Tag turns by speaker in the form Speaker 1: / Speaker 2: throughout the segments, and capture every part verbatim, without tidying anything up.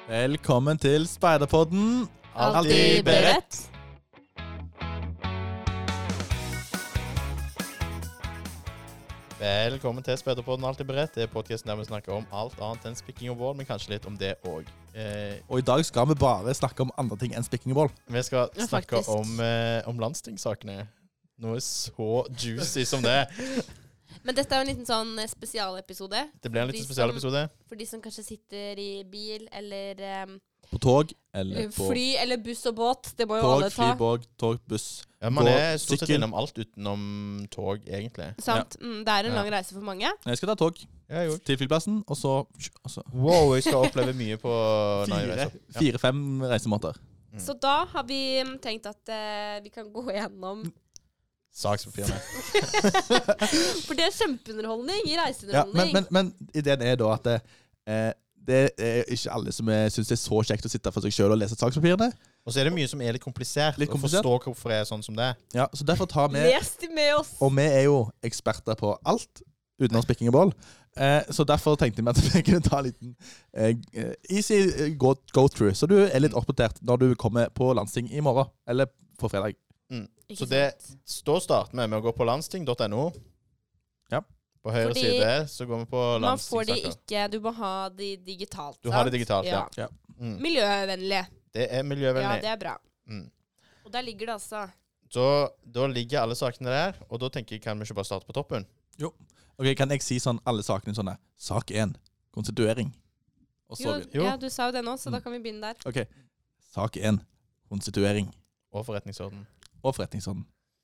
Speaker 1: Velkommen til Speiderpodden.
Speaker 2: Alltid beredt.
Speaker 3: Velkommen til Speiderpodden Alltid beredt. Det er podcasten der vi snakker om alt annet enn spikking og ball, men kanskje litt om det også. Eh,
Speaker 1: Og i dag skal vi bare snakke om andre ting enn spikking og ball.
Speaker 3: vi skal
Speaker 2: Ja,
Speaker 3: snakke
Speaker 2: faktisk.
Speaker 3: om, eh, om landstingssakene. Noe så juicy som det.
Speaker 2: Men dette er jo en liten sånn eh, spesialepisode.
Speaker 3: Det blir en
Speaker 2: De
Speaker 3: liten
Speaker 2: som-
Speaker 3: spesialepisode.
Speaker 2: For de som kanskje sitter i bil eller um,
Speaker 1: På tog eller på
Speaker 2: fly eller buss og båt. Det må jo
Speaker 1: tog,
Speaker 2: alle
Speaker 1: fly,
Speaker 2: ta.
Speaker 1: båt, tog, buss.
Speaker 3: Ja, man
Speaker 1: Gå,
Speaker 3: er stort sett
Speaker 1: sykkel.
Speaker 3: innom alt utenom tog, egentlig.
Speaker 2: Sant? Mm, det er en
Speaker 3: Ja.
Speaker 2: lang reise for mange.
Speaker 1: Jeg skal ta tog
Speaker 3: Ja, jo.
Speaker 1: til flyplassen, og så, og så
Speaker 3: Wow, jeg skal oppleve mye på når jeg
Speaker 1: fire,
Speaker 3: reiser. Ja.
Speaker 1: fire-fem reisemåter.
Speaker 3: Mm.
Speaker 2: Så da har vi mm, tenkt at eh, vi kan gå gjennom
Speaker 3: Sakspapirene.
Speaker 2: For det er kjempeunderholdning i
Speaker 1: Ja,
Speaker 2: reiseunderholdning.
Speaker 1: men, men, men ideen er da at det, eh, det er ikke alle som er- synes det er så kjekt å sitte for seg selv og lese sakspapirene.
Speaker 3: Og så er det mye som er litt komplisert.
Speaker 1: Litt
Speaker 3: Å
Speaker 1: komplisert.
Speaker 3: forstå hvorfor det er sånn som det er.
Speaker 1: Ja, så derfor tar vi,
Speaker 2: Les de med oss!
Speaker 1: og vi er jo eksperter på alt, utenom spikking og ball. Eh, så derfor tenkte vi at vi kunne ta en liten eh, easy eh, go, go through, så du er litt oppdatert når du kommer på landsting i morgen, eller på fredag.
Speaker 2: Ikke
Speaker 3: Så det-
Speaker 2: sant?
Speaker 3: Da starter vi med å gå på landsting punktum no.
Speaker 1: Ja.
Speaker 3: På høyre
Speaker 2: Fordi
Speaker 3: side så går vi på
Speaker 2: Man får de
Speaker 3: landstingssaker.
Speaker 2: ikke Du må ha de digitalt.
Speaker 3: Du har det
Speaker 2: sant?
Speaker 3: digitalt, ja.
Speaker 1: Ja.
Speaker 3: Mm.
Speaker 2: Miljøvennlige.
Speaker 3: Det er
Speaker 2: Ja,
Speaker 3: miljøvennlig.
Speaker 2: det er bra.
Speaker 3: Mm.
Speaker 2: Og der ligger det altså
Speaker 3: Så da ligger alle sakene der, og da tenker jeg, kan vi ikke bare starte på toppen?
Speaker 1: Ok, kan jeg si sånn alle sakene sånn her? Sak én, konstituering. Og så
Speaker 2: Jo,
Speaker 1: videre.
Speaker 3: Jo.
Speaker 2: ja, du sa jo det nå, så
Speaker 1: Mm.
Speaker 2: da kan vi begynne der.
Speaker 1: Ok, sak én, konstituering
Speaker 3: Og forretningsorden.
Speaker 1: og forretningsorden.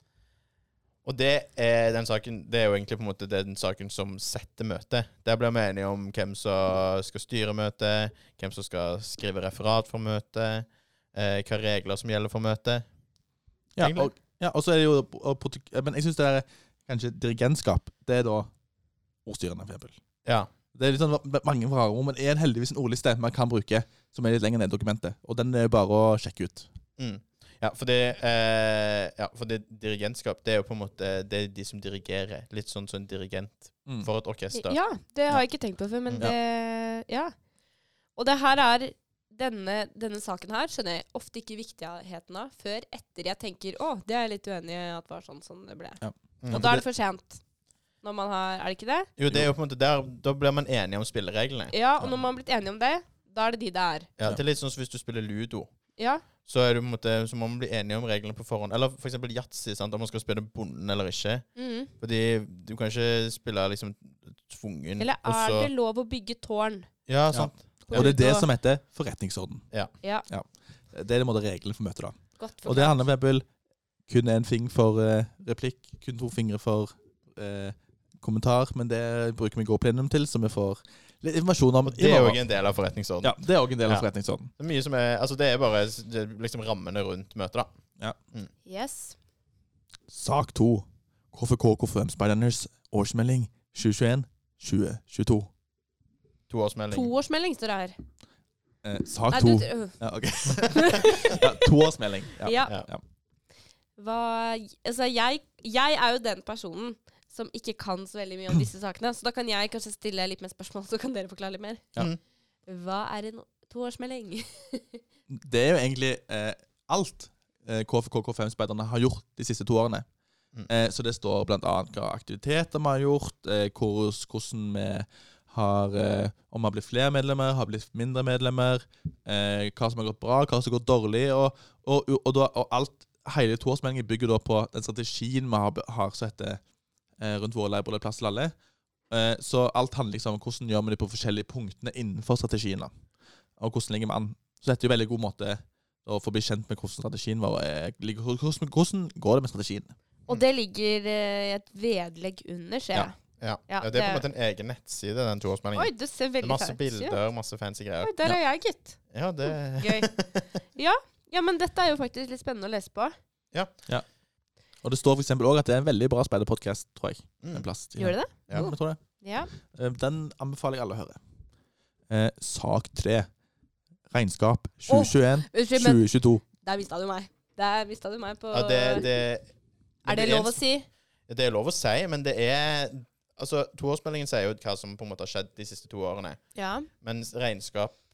Speaker 3: Og det er den saken, det er jo egentlig på en måte den saken som setter møtet. Der blir vi enige om hvem som skal styre møtet, hvem som skal skrive referat for møtet, eh, hva regler som gjelder for møtet.
Speaker 1: Ja,
Speaker 3: Egentlig.
Speaker 1: og, ja, og så er det jo og, protok- Men jeg synes det er kanskje dirigentskap. Det er da ordstyrende, for eksempel.
Speaker 3: Ja.
Speaker 1: Det er litt sånn va- mange frageord, men er en heldigvis en ordliste man kan bruke, som er litt lenger ned i dokumentet. Og den er bare å sjekke ut.
Speaker 3: Mm. Ja, for det, eh, ja, for det dirigentskap, det er jo på en måte det er de som dirigerer. Litt sånn som en dirigent
Speaker 1: Mm.
Speaker 3: for et orkester.
Speaker 2: Ja, det har jeg ikke tenkt på før, men
Speaker 3: Mm.
Speaker 2: det Ja. Og det her er denne, denne saken her skjønner jeg ofte ikke viktigheten av før etter jeg tenker å, det er jeg litt uenig i at var sånn som det ble.
Speaker 3: Mm.
Speaker 2: Og da er det for sent. Når man har Er det ikke det?
Speaker 3: Jo, det er jo på en måte der, da blir man enige om spillereglene.
Speaker 2: Ja, og når man har blitt enige om det, da er det de det er.
Speaker 3: Ja, det er litt sånn som hvis du spiller ludo.
Speaker 2: Ja.
Speaker 3: Så, er du på en måte, så må man bli enige om reglene på forhånd. Eller for eksempel yatzy, sant? Om man skal spille bonden eller ikke.
Speaker 2: Mhm.
Speaker 3: Fordi du kan ikke spille liksom tvungen.
Speaker 2: Eller
Speaker 3: og
Speaker 2: er
Speaker 3: så-
Speaker 2: det lov å bygge tårn?
Speaker 3: Ja, sant. Ja.
Speaker 1: Og det er det
Speaker 2: Og-
Speaker 1: som heter forretningsorden.
Speaker 2: Ja,
Speaker 1: Det er det måte reglene for møtet da.
Speaker 2: godt
Speaker 1: Og det
Speaker 2: forklart.
Speaker 1: handler for eksempel kun en fing for eh, replikk, kun to fingre for eh, kommentar, men det bruker vi gå plenum til, så vi får litt informasjon om
Speaker 3: Og
Speaker 1: i
Speaker 3: det er jo
Speaker 1: morgen.
Speaker 3: en del av forretningsorden.
Speaker 1: Ja, det er også en del av
Speaker 3: Ja.
Speaker 1: forretningsorden.
Speaker 3: Det er mye som er, altså det er bare s- det er liksom rammene rundt møtet da.
Speaker 2: Yes.
Speaker 1: Sak to. K F K K F M Speiderners årsmelding tjue tjueen tjue tjueto.
Speaker 3: Toårsmelding.
Speaker 2: Toårsmelding står det her.
Speaker 1: Eh, sak
Speaker 2: Nei,
Speaker 1: to.
Speaker 2: du, øh.
Speaker 1: Ja, ok. ja, toårsmelding. Ja.
Speaker 2: Ja.
Speaker 3: Ja.
Speaker 1: Ja.
Speaker 2: Hva, altså jeg, jeg er jo den personen som ikke kan så veldig mye om disse sakene, så da kan jeg kanskje stille litt mer spørsmål, så kan dere forklare litt mer.
Speaker 1: Ja.
Speaker 3: Mm.
Speaker 2: Hva er en toårsmelding?
Speaker 1: Det er jo egentlig eh, alt eh, K F K K F M-speiderne har gjort de siste to årene.
Speaker 3: Mm.
Speaker 1: Eh, så det står blant annet hva aktiviteter vi har gjort, eh, hvor, hvordan vi har, eh, om vi har blitt flere medlemmer, har blitt mindre medlemmer, eh, hva som har gått bra, hva som har gått dårlig, og, og, og, da, og alt, hele toårsmeldingen bygger da på den strategien vi har, har så heter, eh, rundt våre leirbord plass til alle. Eh, så alt handler liksom om hvordan gjør vi det på forskjellige punktene innenfor strategien da. Og hvordan ligger vi an. Så dette er jo en veldig god måte å få bli kjent med hvordan strategien vår er. Ligger- Hvordan, hvordan går det med strategien?
Speaker 2: Og det ligger eh, et vedlegg under, ser jeg.
Speaker 3: Ja.
Speaker 2: Ja,
Speaker 3: ja, det er på en
Speaker 2: det-
Speaker 3: måte en egen nettside, den toårsmeldingen.
Speaker 2: Oi, det ser
Speaker 3: Det er
Speaker 2: veldig
Speaker 3: masse
Speaker 2: fancy ut.
Speaker 3: bilder, masse fancy greier.
Speaker 2: Oi, der er jeg, gitt.
Speaker 3: Ja, det...
Speaker 2: Gøy. Ja, ja, men dette er jo faktisk litt spennende å lese på.
Speaker 1: Og det står for eksempel også at det er en veldig bra speiderpodcast, tror jeg.
Speaker 3: Mm.
Speaker 1: En plass.
Speaker 2: Gjør det det?
Speaker 3: Ja.
Speaker 1: Ja, jeg tror det.
Speaker 2: Ja.
Speaker 1: Eh, Den anbefaler jeg alle å høre. Eh, sak tre. Regnskap tjue tjueen
Speaker 2: Unnskyld, men
Speaker 1: tjue tjueto.
Speaker 2: der mistet du meg. Der mistet du meg på...
Speaker 3: Ja, det, det,
Speaker 2: er det
Speaker 3: en-
Speaker 2: lov å si?
Speaker 3: Det er lov å si, men det er... Altså, toårsmeldingen sier jo hva som på en måte har skjedd de siste to årene.
Speaker 2: Ja.
Speaker 3: Mens regnskap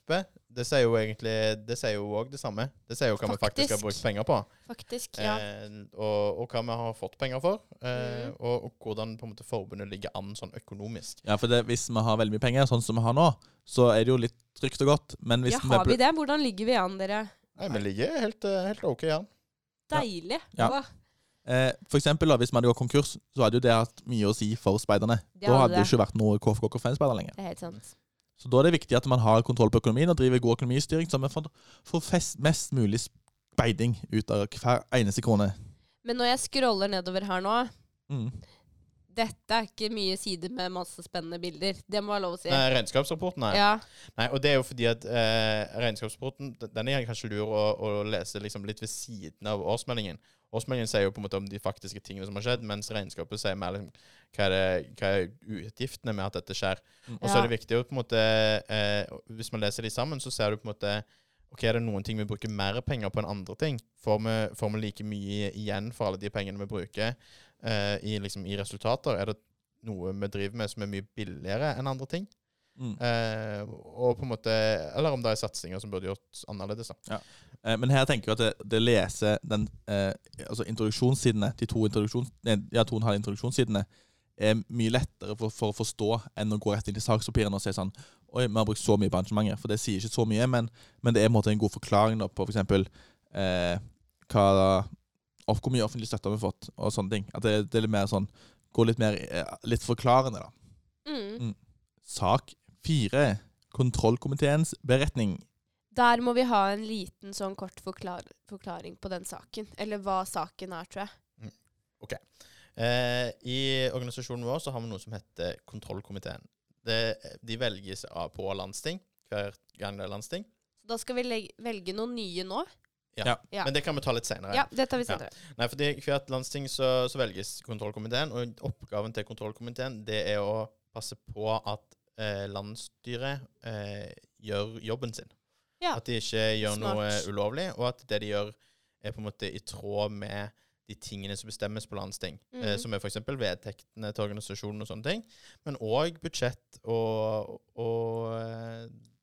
Speaker 3: gruppe, det sier jo egentlig det sier jo også det samme. Det sier jo hva
Speaker 2: Faktisk.
Speaker 3: vi faktisk har brukt penger på.
Speaker 2: Faktisk, ja.
Speaker 3: Eh, og, og hva vi har fått penger for. Eh,
Speaker 2: Mm.
Speaker 3: og, og hvordan på en måte forbundet ligger an sånn økonomisk.
Speaker 1: Ja, for det, hvis vi har veldig mye penger, sånn som vi har nå, så er det jo litt trygt og godt. Men hvis
Speaker 2: Ja, har
Speaker 1: vi
Speaker 2: vi det? Hvordan ligger vi an, dere?
Speaker 3: Nei, vi ligger helt, eh, helt ok, ja.
Speaker 2: Deilig.
Speaker 1: Ja.
Speaker 2: Åh,
Speaker 1: Eh, for eksempel, da, hvis vi hadde gått konkurs, så hadde jo det hatt mye å si for speiderne.
Speaker 2: Det
Speaker 1: Da
Speaker 2: hadde
Speaker 1: hadde det
Speaker 2: det.
Speaker 1: ikke vært noe K F K K fem-speider lenger.
Speaker 2: det er helt sant.
Speaker 1: Så da er det viktig at man har kontroll på økonomien og driver god økonomistyring, så vi får, får fest, mest mulig speiding ut av hver eneste krone.
Speaker 2: Men når jeg scroller nedover her nå,
Speaker 1: Mm.
Speaker 2: dette er ikke mye sider med masse spennende bilder. Det må være lov å si.
Speaker 3: Nei, regnskapsrapporten er
Speaker 2: Ja,
Speaker 3: Nei, og det er jo fordi at eh, regnskapsrapporten d- den er kanskje lur å, å lese liksom litt ved siden av årsmeldingen. Årsmeldingen sier jo på en måte om de faktiske tingene som har skjedd, mens regnskapet sier mer liksom, hva, er det, hva er utgiftene med at dette skjer.
Speaker 1: Mm.
Speaker 3: Og så
Speaker 2: Ja.
Speaker 3: er det viktig å på en måte eh, hvis man leser de sammen, så ser du på en måte ok, er det noen ting vi bruker mer penger på enn andre ting? Får vi, får vi like mye igjen for alle de pengene vi bruker eh, i, liksom, i resultater? Er det noe vi driver med som er mye billigere enn andre ting?
Speaker 1: Mm.
Speaker 3: Eh, og på en måte, eller om det er satsinger som burde gjort annerledes. Da.
Speaker 1: Eh, men her tenker jeg at det, det leser den, eh, altså introduksjonssidene, de to, introduksjons, nei, ja, to og en halv introduksjonssidene, er mye lettere for, for å forstå enn å gå rett inn i sakspapirene og si sånn, oi, vi har brukt så mye på arrangementer, for det sier ikke så mye, men, men det er på en måte en god forklaring da, på for eksempel eh, hva, og hvor mye offentlig støtte har vi fått, og sånne ting. At det, det er litt mer sånn, går litt mer, eh, litt forklarende da.
Speaker 2: mm.
Speaker 1: Sak fire, kontrollkomiteens beretning.
Speaker 2: Der må vi ha en liten sånn kort forklar forklaring på den saken. Eller hva saken er, tror jeg.
Speaker 3: Eh, I organisasjonen vår så har vi noe som heter kontrollkomiteen. Det, de velges av på landsting, hver gang det er landsting.
Speaker 2: Da skal vi leg- velge noen nye nå.
Speaker 3: Ja.
Speaker 2: Ja.
Speaker 3: Men det kan vi ta litt senere.
Speaker 2: Ja, det tar vi senere.
Speaker 3: Nei, for i hvert landsting så, så velges kontrollkomiteen, og oppgaven til kontrollkomiteen det er å passe på at eh, landsstyret eh, gjør jobben sin.
Speaker 2: Ja.
Speaker 3: At de ikke gjør
Speaker 2: Smart.
Speaker 3: noe ulovlig, og at det de gjør er på en måte i tråd med de tingene som bestemmes på landsting,
Speaker 2: Mhm.
Speaker 3: eh, som er for eksempel vedtektene til organisasjonen og sånne ting, men også budsjett og, og eh,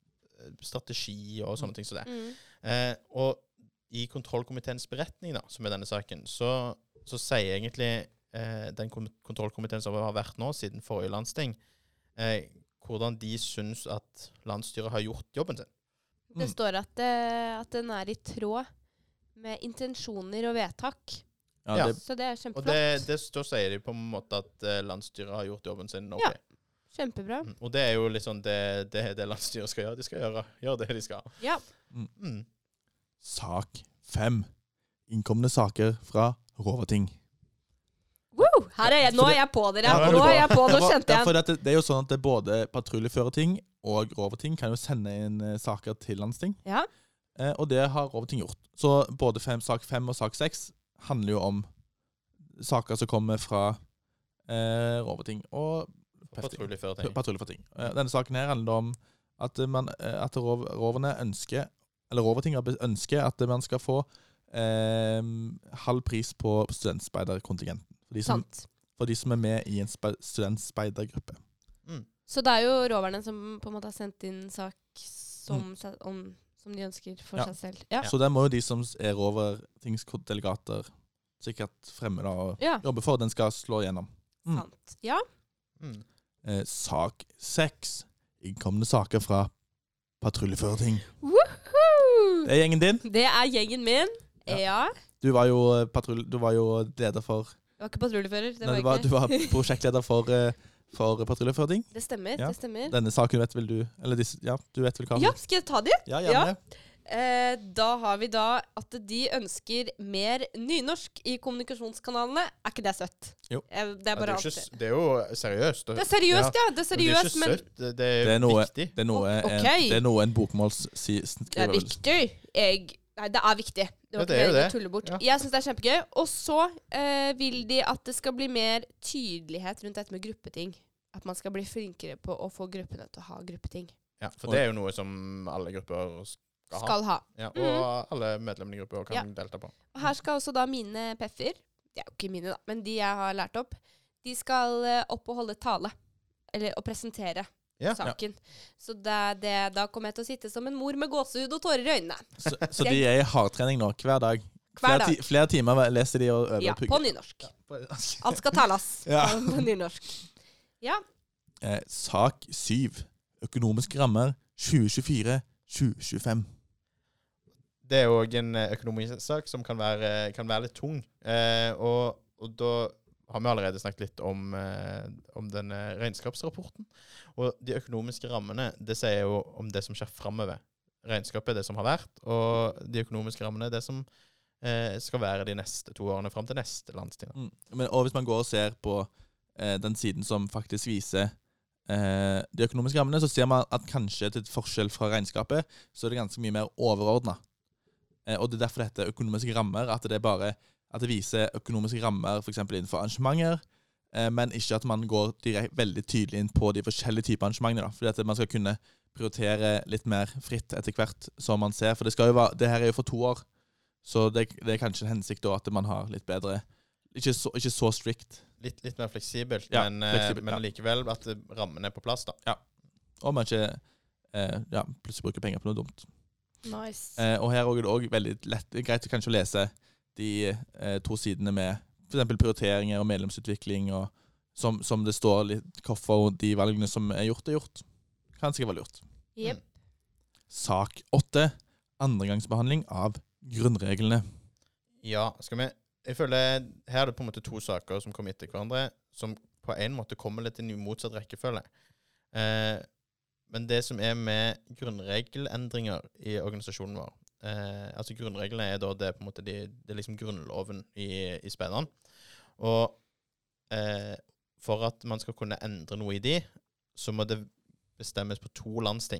Speaker 3: strategi og sånne ting som det.
Speaker 2: Mm.
Speaker 3: Eh, og i kontrollkomiteens beretning, da, som er denne saken, så, så sier egentlig eh, den kom- kontrollkomiteen som har vært nå siden forrige landsting, eh, hvordan de syns at landsstyret har gjort jobben sin.
Speaker 2: Det
Speaker 1: Mm.
Speaker 2: står at, eh, at den er i tråd med intensjoner og vedtak.
Speaker 1: Ja,
Speaker 3: Ja.
Speaker 1: det,
Speaker 2: Så det er
Speaker 3: Og
Speaker 2: kjempeflott.
Speaker 3: det, det, da sier de på en måte at eh, landsstyret har gjort jobben sin. Ok.
Speaker 2: Ja. Kjempebra.
Speaker 3: Mm. Og det er jo liksom det, det, det landsstyret skal gjøre. De skal gjøre, gjøre det de skal.
Speaker 2: Ja.
Speaker 3: Mm.
Speaker 1: sak fem, innkommende saker fra Roverting.
Speaker 2: Woo! Her er jeg, nå
Speaker 1: For
Speaker 2: er
Speaker 1: det-
Speaker 2: jeg på dere.
Speaker 1: Ja,
Speaker 2: Nå er jeg på, nå
Speaker 1: Ja, for-
Speaker 2: kjente
Speaker 1: ja,
Speaker 2: jeg
Speaker 1: for det, det er jo sånn at det er både patruljeførerting og Roverting kan jo sende inn eh, saker til landsting.
Speaker 2: Ja.
Speaker 1: Eh, og det har Roverting gjort. Så både fem, sak fem og sak seks handler jo om saker som kommer fra eh, Roverting og
Speaker 3: Patruljeførerting.
Speaker 1: patruljeførerting. Eh, denne saken her handler om at, man, eh, at rov, roverne ønsker, eller Roverting ønsker at man skal få eh, halv pris på studentspeiderkontingenten. For de som
Speaker 2: Sant.
Speaker 1: for de som er med i en spe- studentspeidergruppe.
Speaker 3: Mm.
Speaker 2: Så det er jo roverne som på en måte har sendt inn sak som, seg- om, som de ønsker for
Speaker 1: Ja.
Speaker 2: seg selv. Ja.
Speaker 1: Så der må jo de som er Rovertingsdelegater sikkert fremme da og
Speaker 2: Ja.
Speaker 1: jobbe for at den skal slå igjennom. Mm.
Speaker 2: Sant. Ja.
Speaker 3: Mm.
Speaker 1: Eh, sak seks. Innkommende saker fra patruljeførerting.
Speaker 2: Woohoo!
Speaker 1: Det er gjengen din.
Speaker 2: Det er gjengen min.
Speaker 1: Ja.
Speaker 2: Ja.
Speaker 1: Du var jo, eh, patrull, du var jo leder for
Speaker 2: Jeg var ikke patruljefører. Det
Speaker 1: Nei,
Speaker 2: var
Speaker 1: du, var,
Speaker 2: ikke.
Speaker 1: du var prosjektleder for, eh, for patruljeførting.
Speaker 2: Det stemmer.
Speaker 1: Ja.
Speaker 2: Det stemmer.
Speaker 1: Denne saken vet vel du Eller disse, ja, du vet vel hva?
Speaker 2: Ja, skal jeg ta de?
Speaker 1: ja gjerne.
Speaker 2: Eh, da har vi da at de ønsker mer nynorsk i kommunikasjonskanalene. Er ikke det søtt?
Speaker 1: Jo.
Speaker 2: Eh, det er
Speaker 3: Ja, det,
Speaker 2: bare
Speaker 3: er jo
Speaker 2: alt.
Speaker 3: ikke, s- det er jo seriøst.
Speaker 2: Det er seriøst, ja. Det er
Speaker 3: Men det er
Speaker 2: seriøst,
Speaker 3: ikke
Speaker 2: men
Speaker 3: søtt. Det, det er,
Speaker 1: Det er noe,
Speaker 3: viktig.
Speaker 1: det er noe,
Speaker 2: O-
Speaker 1: en,
Speaker 2: ok.
Speaker 1: det er noe en bokmåls si,
Speaker 2: det er
Speaker 1: skriver vel.
Speaker 2: viktig. Jeg Nei, det er viktig. Det var
Speaker 3: Ja,
Speaker 2: ikke
Speaker 3: det er jo
Speaker 2: meningen å
Speaker 3: det.
Speaker 2: tulle bort.
Speaker 3: Ja.
Speaker 2: Jeg syns det er kjempegøy. Og så eh, vil de at det skal bli mer tydelighet rundt dette med gruppeting. At man skal bli flinkere på å få gruppene til å ha gruppeting.
Speaker 3: Ja, for det er jo noe som alle grupper skal ha.
Speaker 2: Skal ha.
Speaker 3: Ja, og
Speaker 2: Mhm.
Speaker 3: alle medlemmene i grupper kan
Speaker 2: Ja.
Speaker 3: delta på.
Speaker 2: Og her skal også da mine peffer, det er jo ikke mine da, men de jeg har lært opp, de skal eh, opp og holde tale. Eller å presentere
Speaker 3: Ja.
Speaker 2: saken. Så det, det, da kommer jeg til å sitte som en mor med gåsehud og tårer i øynene.
Speaker 1: Så, så de er i hardtrening nå, hver dag?
Speaker 2: Hver
Speaker 1: Flere, ti,
Speaker 2: dag.
Speaker 1: flere timer leser de og øver
Speaker 2: Ja,
Speaker 1: pugge?
Speaker 2: på nynorsk. Alt skal tales
Speaker 1: Ja.
Speaker 2: på nynorsk. Ja.
Speaker 1: Eh, sak syv. Økonomiske rammer tjue tjuefire til tjue tjuefem.
Speaker 3: Det er jo også en eh, økonomisk sak som kan være, kan være litt tung. Eh, og, og da har vi allerede snakket litt om, eh, om denne regnskapsrapporten. Og de økonomiske rammene, det sier jo om det som skjer fremover. Regnskapet er det som har vært, og de økonomiske rammene er det som eh, skal være de neste to årene frem til neste landsting.
Speaker 1: Mm. Men, og hvis man går og ser på eh, den siden som faktisk viser eh, de økonomiske rammene, så ser man at kanskje til forskjell fra regnskapet, så er det ganske mye mer overordnet. Eh, og det er derfor det heter økonomiske rammer, at det er bare at det viser økonomiske rammer for eksempel innenfor arrangementer, eh, men ikke at man går direkt, veldig tydelig inn på de forskjellige typer arrangementer, da, fordi at man skal kunne prioritere litt mer fritt etter hvert som man ser, for det, skal jo være, det her er jo for to år, så det, det er kanskje en hensikt da, at man har litt bedre, ikke så, ikke så strict.
Speaker 3: Litt, litt mer fleksibelt,
Speaker 1: Ja,
Speaker 3: men,
Speaker 1: fleksibelt,
Speaker 3: men
Speaker 1: ja.
Speaker 3: likevel at rammene er på plass da.
Speaker 1: Og man ikke eh, ja, plutselig bruker penger på noe dumt.
Speaker 2: Nice.
Speaker 1: Eh, og her er det også veldig lett, greit kanskje å lese de eh, to sidene med for eksempel prioriteringer og medlemsutvikling, og som, som det står litt hvorfor de valgene som er gjort, er gjort. Kan sikkert være lurt.
Speaker 2: Jep.
Speaker 1: Sak åtte. Andregangsbehandling av grunnreglene.
Speaker 3: Ja, skal vi... Jeg føler, her er det på en måte to saker som kommer etter hverandre, som på en måte kommer litt i motsatt rekkefølge. Eh, men det som er med grunnregelendringer i organisasjonen vår, eh, altså grunnreglene er da det, på en måte, de, det er liksom grunnloven i, i speideren. Og eh, for at man skal kunne endre noe i de, så må det bestemmes på to landsting.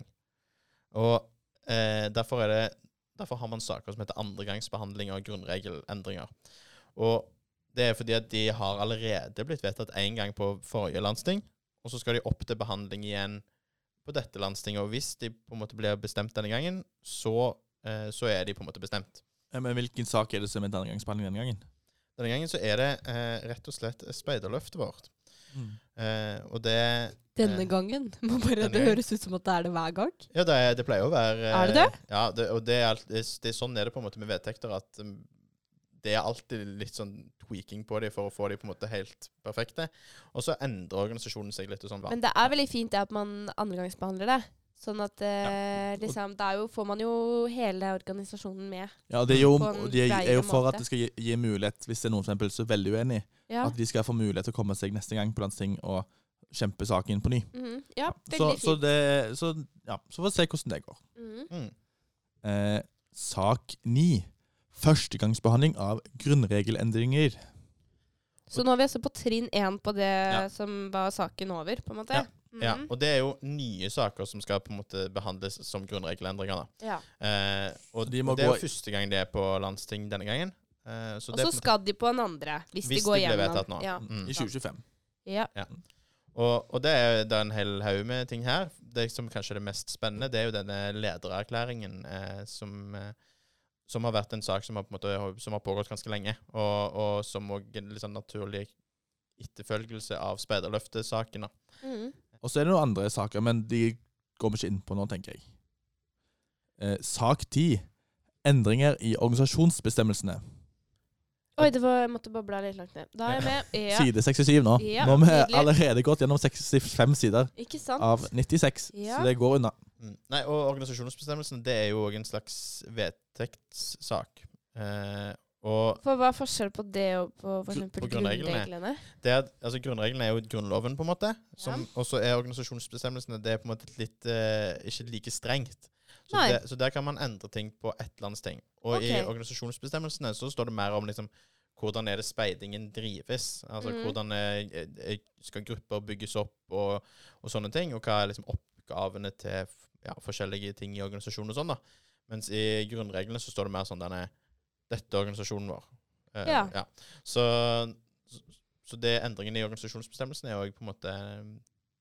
Speaker 3: Og eh, derfor er det derfor har man saker som heter andregangsbehandling av grunnregelendringer. Og det er fordi at de har allerede blitt vedtatt en gang på forrige landsting, og så skal de opp til behandling igjen på dette landstinget. Og hvis de på en måte blir bestemt denne gangen, så, eh, så er de på en måte bestemt.
Speaker 1: Eh, men hvilken sak er det som er andregangsbehandling denne gangen?
Speaker 3: Denne gangen så er det eh, rett og slett speiderløftet vårt.
Speaker 1: Mm.
Speaker 3: Eh, og det...
Speaker 2: Denne
Speaker 3: eh,
Speaker 2: gangen. Må bare,
Speaker 3: denne
Speaker 2: det
Speaker 3: gangen.
Speaker 2: høres ut som at det er det hver gang.
Speaker 3: Ja, det, er- det pleier å være... eh,
Speaker 2: Er det det?
Speaker 3: Ja, det, og det er, alt- det, er- det er sånn er det på en måte med vedtekter, at um, det er alltid litt sånn tweaking på dem for å få dem på en måte helt perfekte. Og så endrer organisasjonen seg litt og sånn.
Speaker 2: Men det er veldig fint det at man andregangsbehandler det. Sånn at eh, liksom, da er jo, får man jo hele organisasjonen med.
Speaker 1: Ja, det er jo,
Speaker 2: På en
Speaker 1: de er, er jo
Speaker 2: bredere
Speaker 1: for
Speaker 2: måte.
Speaker 1: at det skal gi, gi mulighet, hvis det er noen for eksempel som er veldig uenig,
Speaker 2: Ja,
Speaker 1: at de skal få mulighet til å komme seg neste gang på landsting og kjempe saken på ny.
Speaker 2: Mhm. Ja
Speaker 1: Så,
Speaker 2: veldig
Speaker 1: så,
Speaker 2: fint.
Speaker 1: det, så, ja, så får vi se hvordan det går.
Speaker 2: Mhm.
Speaker 3: Mm.
Speaker 1: Eh, sak ni. Førstegangsbehandling av grunnregelendringer.
Speaker 2: Så nå er vi altså på trinn én på det
Speaker 1: Ja.
Speaker 2: som var saken over, på en måte.
Speaker 1: Ja.
Speaker 2: Mhm.
Speaker 3: Ja, og det er jo nye saker som skal på en måte behandles som grunnregelendringer. da.
Speaker 2: Ja.
Speaker 3: Eh, og,
Speaker 1: De må
Speaker 3: og det er
Speaker 1: gå-
Speaker 3: jo første gang det er på landsting denne gangen. Eh, så
Speaker 2: Og
Speaker 3: det er
Speaker 2: så
Speaker 3: på en måte-
Speaker 2: skal de på en andre, hvis,
Speaker 3: Hvis
Speaker 2: de går
Speaker 3: det blir
Speaker 2: gjennom.
Speaker 3: vedtatt nå.
Speaker 2: Ja.
Speaker 3: Mm.
Speaker 1: I tjue tjuefem.
Speaker 2: Ja.
Speaker 3: Og, og det er det er en hel haug med ting her. Det som kanskje er det mest spennende, det er jo denne ledererklæringen eh, som, eh, som har vært en sak som har, på en måte, som har pågått ganske lenge, og, og som også er en litt sånn naturlig etterfølgelse av speiderløftesaken. da.
Speaker 2: Mhm.
Speaker 1: Og så er det noen andre saker, men de går vi ikke inn på nå, tenker jeg. Eh, sak ti. Endringer i organisasjonsbestemmelsene.
Speaker 2: Oi, det var, jeg måtte bare bla litt langt ned. Da er jeg med. Ja.
Speaker 1: Side sekstisju nå.
Speaker 2: Ja,
Speaker 1: nå har vi
Speaker 2: nydelig.
Speaker 1: allerede gått gjennom sekstifem sider
Speaker 2: Ikke sant?
Speaker 1: av nittiseks,
Speaker 2: Ja.
Speaker 1: så det går unna.
Speaker 3: Mm. Nei, og organisasjonsbestemmelsen, det er jo også en slags vedtektssak. Eh, og
Speaker 2: For hva er forskjell på det og på for
Speaker 3: Gru-
Speaker 2: eksempel
Speaker 3: på grunnreglene?
Speaker 2: grunnreglene?
Speaker 3: det er, altså grunnreglene er jo grunnloven, på en måte. Som, Og så er organisasjonsbestemmelsene det er på en måte litt eh, ikke like strengt. Så,
Speaker 2: Nei.
Speaker 3: det, så der kan man endre ting på ett landsting. Og i
Speaker 2: Ok.
Speaker 3: organisasjonsbestemmelsene så står det mer om liksom hvordan er det speidingen drives. Altså
Speaker 2: Mhm.
Speaker 3: hvordan er, er, skal grupper bygges opp og, og sånne ting. Og hva er liksom oppgavene til ja, forskjellige ting i organisasjonen og sånn da. Mens i grunnreglene så står det mer sånn denne, dette er organisasjonen vår. Eh,
Speaker 2: Ja.
Speaker 3: Så, så, så det endringen i organisasjonsbestemmelsene er jo på en måte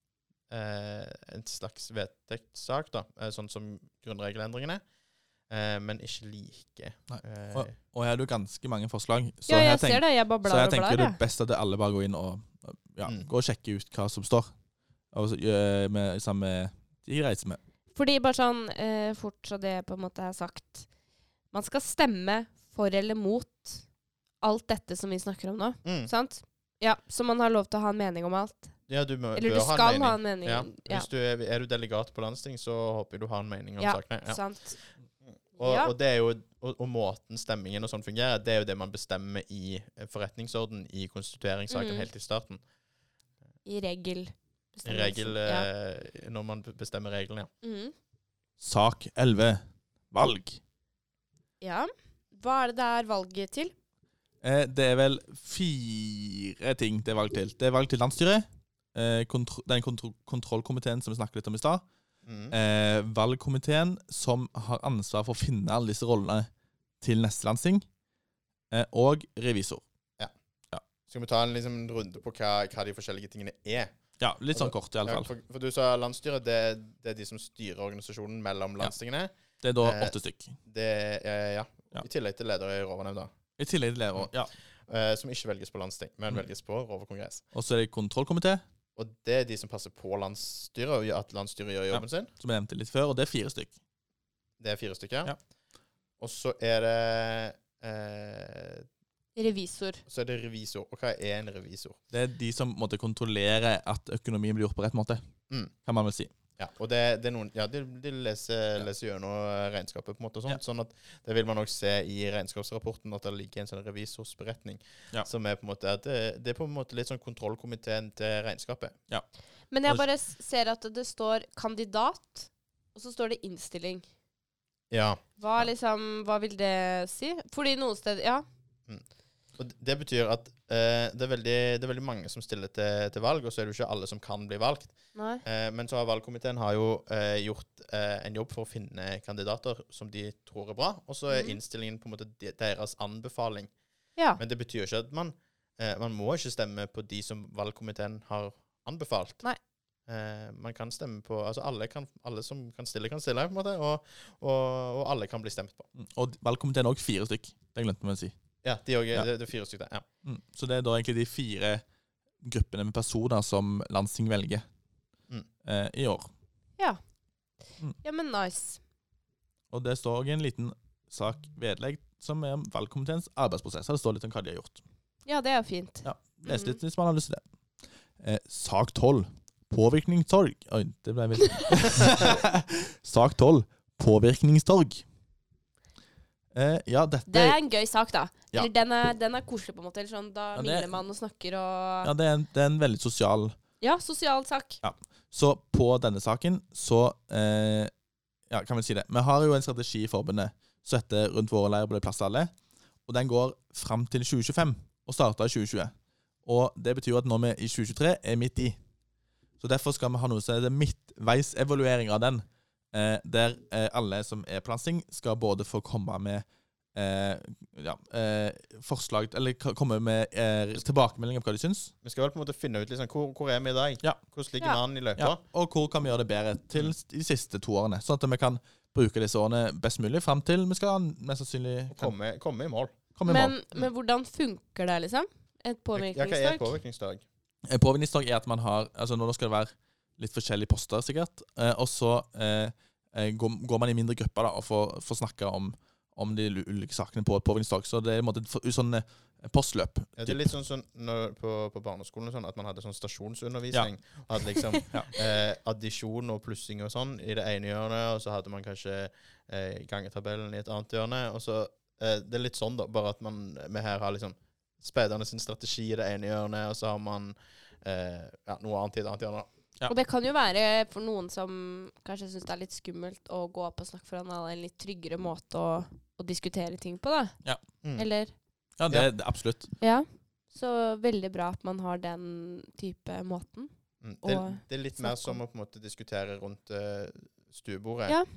Speaker 3: eh, en slags vedtektssak da, eh, sånn som grunnregelendringene, eh, men ikke like.
Speaker 1: Nei.
Speaker 3: Eh,
Speaker 1: Og, og her er det jo ganske mange forslag, så
Speaker 2: Ja,
Speaker 1: her
Speaker 2: jeg
Speaker 1: tenk-
Speaker 2: ser det. Jeg bare
Speaker 1: så
Speaker 2: blar
Speaker 1: jeg
Speaker 2: og
Speaker 1: tenker
Speaker 2: blar.
Speaker 1: det
Speaker 2: jeg.
Speaker 1: er best at alle bare går inn og ja,
Speaker 3: Mm.
Speaker 1: går og sjekker ut hva som står. og så, øh, med, sammen med de reiser med.
Speaker 2: Fordi bare sånn, eh, fort så det på en måte er sagt, man skal stemme for eller mot alt dette som vi snakker om nå,
Speaker 3: Mm.
Speaker 2: sant? Ja, så man har lov til å ha en mening om alt.
Speaker 3: Ja, du må,
Speaker 2: Eller
Speaker 3: bør
Speaker 2: du skal ha en mening.
Speaker 3: Ja.
Speaker 2: Ja,
Speaker 3: Hvis du er, er du delegat på landsting, så håper jeg du har en mening om
Speaker 2: ja,
Speaker 3: sakene. Ja.
Speaker 2: sant.
Speaker 3: Og,
Speaker 2: Ja.
Speaker 3: og det er jo og, og måten stemmingen og sånn fungerer, det er jo det man bestemmer i forretningsorden i konstitueringssaken
Speaker 2: Mhm.
Speaker 3: helt i starten.
Speaker 2: I regel.
Speaker 3: Regel,
Speaker 2: Ja.
Speaker 3: eh, når man bestemmer reglene, ja.
Speaker 2: Mhm.
Speaker 1: Sak elleve. Valg.
Speaker 2: Ja. Hva er det det er valget til?
Speaker 1: Eh, det er vel fire ting det er valg til. Det er valg til landsstyret, eh, kontro den kontro kontrollkomiteen som vi snakket litt om i stad,
Speaker 3: Mhm.
Speaker 1: eh, valgkomiteen som har ansvar for å finne alle disse rollene til neste landsting, eh, og revisor.
Speaker 3: Skal vi ta en liksom, runde på hva, hva de forskjellige tingene er?
Speaker 1: Ja, litt sånn kort i alle
Speaker 3: Ja,
Speaker 1: fall.
Speaker 3: for, for du sa landsstyret, det, det er de som styrer organisasjonen mellom landstingene.
Speaker 1: Det er da
Speaker 3: Eh,
Speaker 1: åtte stykk.
Speaker 3: Det er, ja,
Speaker 1: Ja.
Speaker 3: i tillegg til leder i Råvarnemnda,
Speaker 1: I tillegg til leder. Ja.
Speaker 3: eh, som ikke velges på landsting, men
Speaker 1: Mm.
Speaker 3: velges på Råvarkongress.
Speaker 1: Og så er det kontrollkomité,
Speaker 3: Og det er de som passer på landsstyret, og gjør at landsstyret gjør jobben sin.
Speaker 1: som jeg nevnte litt før, og det er fire stykk.
Speaker 3: Det er fire stykker.
Speaker 1: Ja.
Speaker 3: Og så er det eh,
Speaker 2: Revisor.
Speaker 3: Så er det revisor. Og hva er en revisor?
Speaker 1: Det er de som måtte kontrollere at økonomien blir gjort på rett måte,
Speaker 3: Mm.
Speaker 1: kan man vel si.
Speaker 3: Ja, og det, det er noen, ja, de, de leser,
Speaker 1: Ja.
Speaker 3: leser gjennom regnskapet på en måte og sånt,
Speaker 1: Ja.
Speaker 3: sånn at det vil man også se i regnskapsrapporten at det ligger en sånn revisorsberetning,
Speaker 1: Ja.
Speaker 3: som er på en måte, at det, det er på en måte litt sånn kontrollkomiteen til regnskapet.
Speaker 2: Men jeg
Speaker 1: Og-
Speaker 2: bare s- ser at det står kandidat, og så står det innstilling.
Speaker 3: Ja,
Speaker 2: Hva, er liksom, hva vil det si? Fordi noen steder, ja.
Speaker 3: og det- det betyr at eh, det, er veldig, det er veldig mange som stiller til, til valg, og så er det jo ikke alle som kan bli valgt.
Speaker 2: Nei.
Speaker 3: Eh, men så har valgkomiteen har jo eh, gjort eh, en jobb for å finne kandidater som de tror er bra, og så er
Speaker 2: Mhm.
Speaker 3: innstillingen på en måte de, deres anbefaling.
Speaker 2: Ja.
Speaker 3: Men det betyr ikke at man eh, man må ikke stemme på de som valgkomiteen har anbefalt.
Speaker 2: Nei.
Speaker 3: Eh, man kan stemme på altså alle, kan, alle som kan stille, kan stille, på en måte, og, og, og alle kan bli stemt på.
Speaker 1: Mm. Og valgkomiteen er også fire stykk. Det glemte vi å si.
Speaker 3: Ja, de også,
Speaker 1: Ja.
Speaker 3: Det, det er fire stykker. Ja.
Speaker 1: Mm. Så det er da egentlig de fire gruppene med personer som landsting velger
Speaker 3: Mm.
Speaker 1: eh, i år.
Speaker 2: Ja.
Speaker 1: Mm.
Speaker 2: Ja, men nice.
Speaker 1: Og det står også en liten sak vedlegg som er om valgkomiteens arbeidsprosess. Det står litt om hva de har gjort.
Speaker 2: Ja, det er jo fint.
Speaker 1: Ja, Les
Speaker 2: Mhm.
Speaker 1: litt hvis man har lyst til det. Eh, sak tolv. Påvirkningstorg. Oi, det ble vilt. Sak tolv. Påvirkningstorg. Eh, ja, dette
Speaker 2: Det er en gøy sak, da.
Speaker 1: Ja.
Speaker 2: Eller den er, den er koselig, på en måte. Eller sånn, da
Speaker 1: Ja, det-
Speaker 2: mingler man og snakker og
Speaker 1: ja, det, er en, det er en veldig sosial.
Speaker 2: Ja, sosial sak.
Speaker 1: Så på denne saken så eh, ja, kan vi si det. Vi har jo en strategi i forbundet som heter Rundt våre leirer ble plass til alle. Og den går fram til tjue tjuefem og starter i tjue tjue. Og det betyr at nå vi i tjue tjuetre er midt i. Så derfor skal vi ha noe som heter midtveisevaluering av den. Eh, der eh, alle som er på landsting skal både få komme med eh, ja, eh, forslag, eller k- komme med eh, tilbakemeldinger på hva de syns.
Speaker 3: Vi skal vel på en måte finne ut liksom, hvor, hvor er vi i dag?
Speaker 1: Ja.
Speaker 3: Hvordan ligger
Speaker 2: Ja.
Speaker 3: vi an i løypa?
Speaker 1: Ja, og hvor kan vi gjøre det bedre til s- de siste to årene. Sånn at vi kan bruke disse årene best mulig frem til vi skal mest sannsynlig
Speaker 3: Og
Speaker 1: kan
Speaker 3: komme, komme i mål.
Speaker 1: komme i
Speaker 2: Men,
Speaker 1: mål.
Speaker 2: men hvordan funker det, liksom? Et
Speaker 3: Ja, hva er
Speaker 2: påvirkningsdag?
Speaker 3: påvirkningsdag?
Speaker 1: Eh, Påvirkningsdag er at man har altså nå skal det være litt forskjellige poster, sikkert. Eh, og så eh, eh, går, går man i mindre grupper da, og får, får snakke om, om de ul- ulike sakene på et påvirkningsdag. Så det er i en måte for, sånn eh, postløp.
Speaker 3: Ja, det er litt sånn, sånn når, på, på barneskolen og sånn, at man hadde sånn stasjonsundervisning. Og hadde liksom
Speaker 1: Ja.
Speaker 3: eh, addisjon og plussing og sånn i det ene hjørnet, og så hadde man kanskje eh, gangetabellen i et annet hjørne. Og så, eh, det er litt sånn da, bare at man vi her har liksom speiderne sin strategi i det ene hjørnet, og så har man eh, ja, noe annet i det annet hjørne. da.
Speaker 1: Ja.
Speaker 2: Og det kan jo være for noen som kanskje syns det er litt skummelt å gå opp og snakke foran alle, en litt tryggere måte å, å diskutere ting på, da.
Speaker 3: Mm.
Speaker 2: Eller
Speaker 1: Ja, det, det absolutt.
Speaker 2: Ja. Så veldig bra at man har den type måten.
Speaker 3: Mm. Det,
Speaker 2: Og
Speaker 3: det er litt mer
Speaker 2: snakke
Speaker 3: som
Speaker 2: om.
Speaker 3: å på en måte diskutere rundt eh, stuebordet.
Speaker 2: Ja.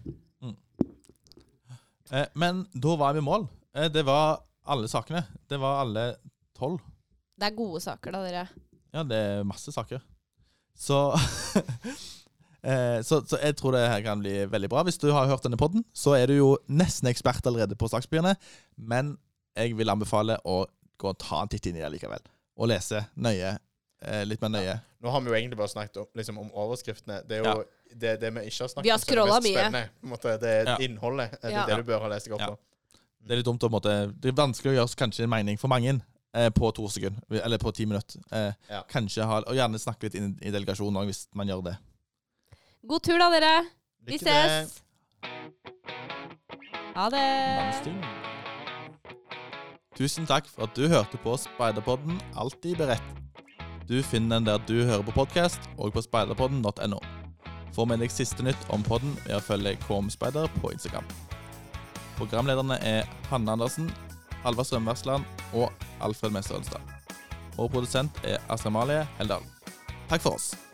Speaker 1: Eh, men da var vi i mål. Eh, det var alle sakene. Det var alle tolv.
Speaker 2: Det er gode saker, da, dere.
Speaker 1: Ja, det er masse saker. Så, eh, så Så jeg tror det her kan bli veldig bra. Hvis du har hørt denne podden, så er du jo nesten ekspert allerede på saksbyene. Men jeg vil anbefale å gå og ta en titt inn i det likevel. Og lese nøye eh, litt mer nøye.
Speaker 3: Nå har vi jo egentlig bare snakket om, liksom, om overskriftene. Det er jo
Speaker 1: Ja.
Speaker 3: det, det vi ikke har snakket
Speaker 2: Vi har
Speaker 3: om, som er det
Speaker 2: scrollet
Speaker 3: mest
Speaker 2: mye.
Speaker 3: spennende. På en måte, det er
Speaker 1: Ja.
Speaker 3: innholdet. Det er
Speaker 2: Ja.
Speaker 3: det du bør ha lest deg opp
Speaker 1: Ja.
Speaker 3: på.
Speaker 1: Det er litt dumt å på en måte, det er vanskelig å gjøre kanskje en mening for mange eh, på to sekunder, eller på ti minutter. Eh,
Speaker 3: Ja.
Speaker 1: Kanskje ha, og gjerne snakke litt inn i delegasjonen også, hvis man gjør det.
Speaker 2: God tur da, dere. Vi
Speaker 3: Lykke til.
Speaker 2: ses. Ha det.
Speaker 1: Mannsting. Tusen takk for at du hørte på Speiderpodden Alltid beredt. Du finner den der du hører på podcast, og på speiderpodden punktum no. Få med deg siste nytt om podden ved å følge K M Speider på Instagram. Programlederne er Hanne Andersen, Alva Strømversland og Alfred Mester Ølstad. Vår produsent er Astrid Amalie Heldal. Takk for oss.